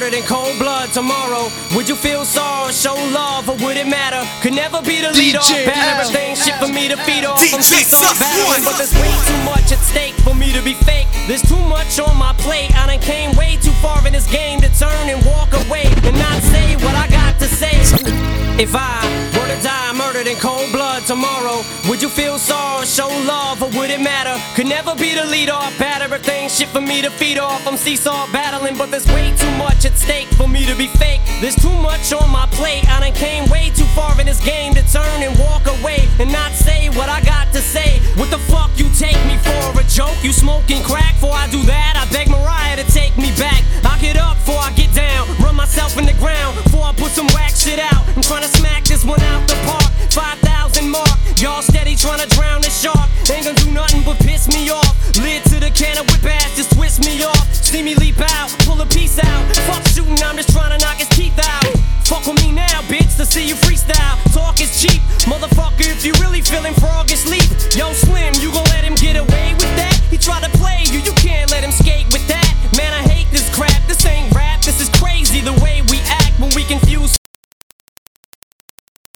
murdered in cold blood tomorrow. Would you feel sorrow, show love, or would it matter? Could never be the lead off, bad everything, shit for me to feed off. I'm battling, but there's way too much at stake for me to be fake. There's too much on my plate. I done came way too far in this game to turn and walk away and not say what I got to say. If I were to die murdered in cold blood tomorrow, would you feel sorrow, show love, or would it matter? Could never be the lead off, bad everything, shit for me to feed off. I'm seesaw battling, but there's way too much at stake for me to be fake. There's too much on my plate. I done came way too far in this game to turn and walk away and not say what I got to say. What the fuck you take me for, a joke? You smoking crack? Before I do that, I beg Mariah to take me back. I get up before I get down, run myself in the ground before I put some whack shit out. I'm trying to smack this one out the park. 5,000 mark, y'all steady trying to drown the shark. Ain't gonna do nothing but piss me off. Lid to the can of whip ass, just twist me off. See me leap out, pull a piece out. Fuck shooting, I'm just trying to knock his teeth out. Fuck with me now, bitch, to see you freestyle. Talk is cheap, motherfucker, if you really feeling frog asleep. Yo, Slim,